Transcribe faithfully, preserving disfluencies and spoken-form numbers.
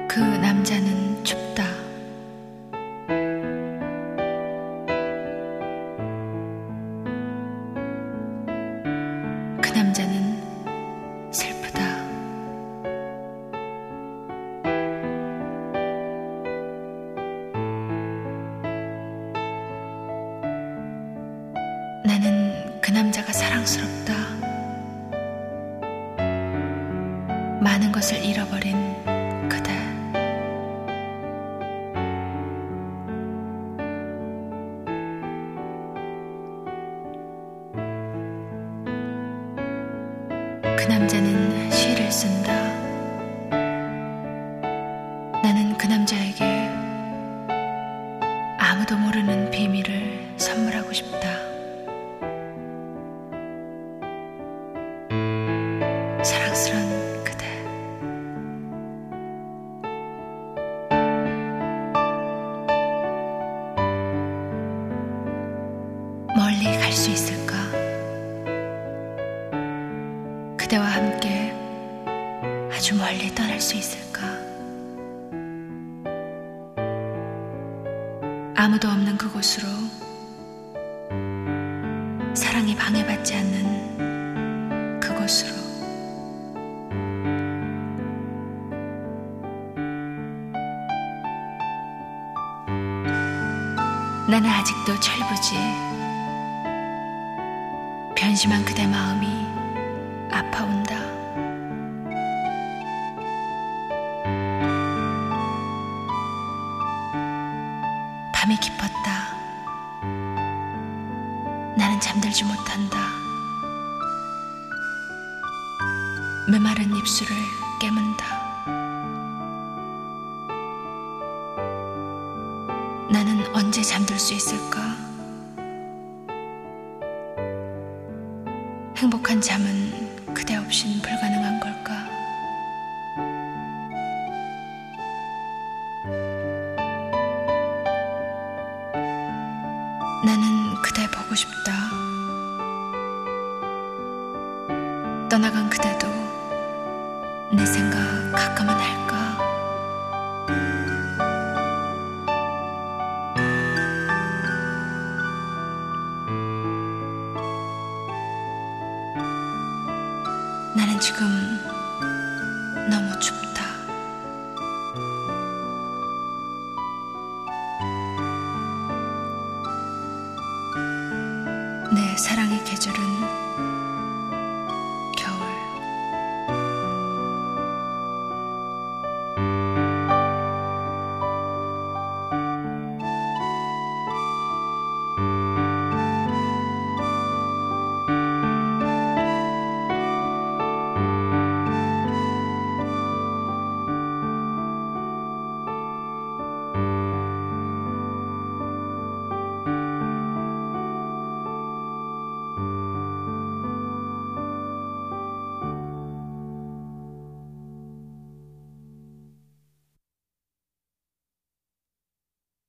그 남자는 춥다. 그 남자는 슬프다. 나는 그 남자가 사랑스럽다. 많은 것을 잃어버린 그대. 그 남자는 시를 쓴다. 나는 그 남자에게 아무도 모르는 비밀을 선물하고 싶다. 사랑스런 그대. 멀리 갈 수 있을까? 그대와 함께 아주 멀리 떠날 수 있을까? 아무도 없는 그곳으로, 사랑이 방해받지 않는 그곳으로. 나는 아직도 철부지. 변심한 그대 마음이 아파온다. 밤이 깊었다. 나는 잠들지 못한다. 메마른 입술을 깨문다. 나는 언제 잠들 수 있을까? 행복한 잠은 그대 없인 불가능한 걸까? 나는 그대 보고 싶다. 떠나간 그대도 내 생각 가끔은 할까? 나는 지금 너무 춥다. 내 사랑의 계절은